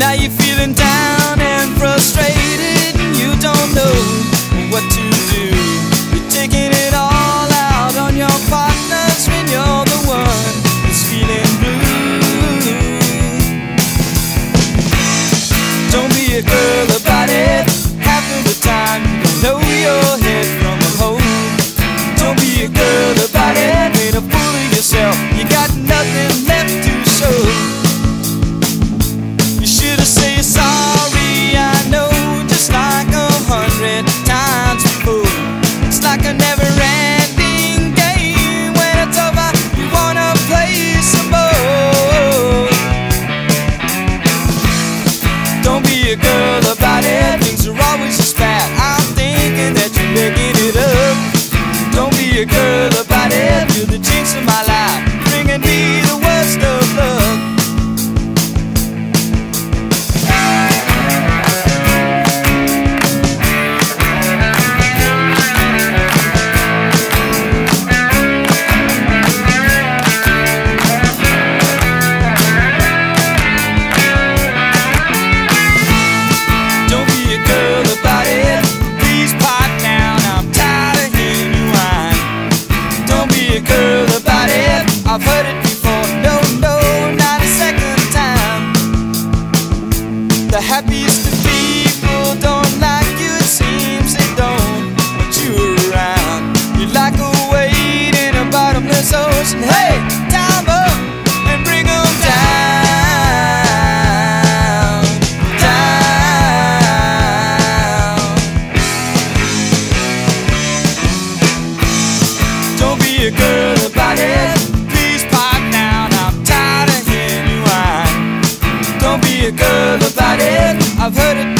Now you're feeling down and frustrated, and you don't know what to do. You're taking it all out on your partners when you're the one who's feeling blue. Don't be a girl about it. Half of the time you know your head from a hole. Don't be a girl about it. Made a fool of yourself. You got nothing left to show. You should've said sorry, I know, just like 100 times before. It's like a never-ending game. When it's over, you wanna play some more. Don't be a girl about it. Things are always just bad. I'm thinking that you're making it up. Don't be a girl about it. You're the jinx of my life, bringing me the worst of luck. Don't be a girl about it. Please pipe down, I'm tired of hearing you whine. Don't be a girl about it. I've heard it before. No, no, not a second time. The happiest of people don't like you. It seems they don't want you around. You're like a weight in a bottomless ocean. Hey, dive up and bring 'em down, down. Don't be a girl about it. Please pipe down, I'm tired of hearing you whine. Don't be a girl about it. I've heard it